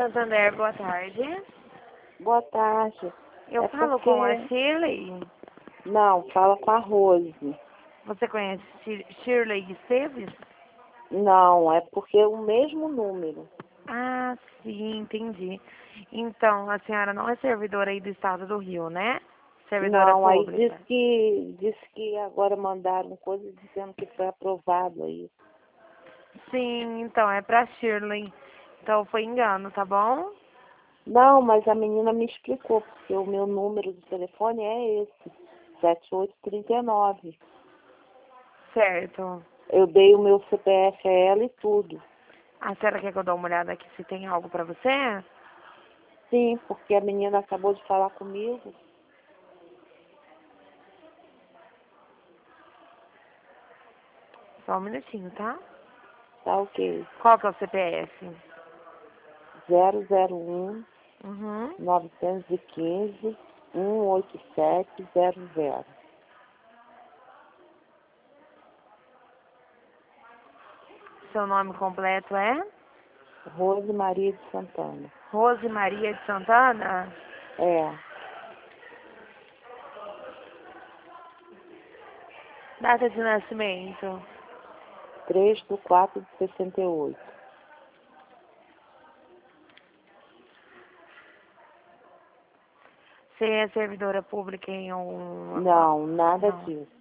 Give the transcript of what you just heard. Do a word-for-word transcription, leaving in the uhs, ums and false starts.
Santander, boa tarde. Boa tarde. Eu É falo porque... com a Shirley. Não, fala com a Rose. Você conhece Shir- Shirley Esteves? Não, é porque é o mesmo número. Ah, sim, entendi. Então, a senhora não é servidora aí do estado do Rio, né? Servidora Não, aí pública. disse que, disse que agora mandaram coisa dizendo que foi aprovado aí. Sim, então, é pra Shirley. Então, foi engano, tá bom? Não, mas a menina me explicou, porque o meu número de telefone é esse, sete oito três nove. Certo. Eu dei o meu C P F a ela e tudo. A senhora quer que eu dê uma olhada aqui se tem algo pra você? Sim, porque a menina acabou de falar comigo. Só um minutinho, tá? Tá ok. Qual que é o C P F? zero zero um Uhum. novecentos e quinze um oito sete zero zero. Seu nome completo é? Rose Maria de Santana. Rose Maria de Santana? É, Data de nascimento? três de quatro de sessenta e oito. Você é servidora pública em um... Não, nada Não. disso.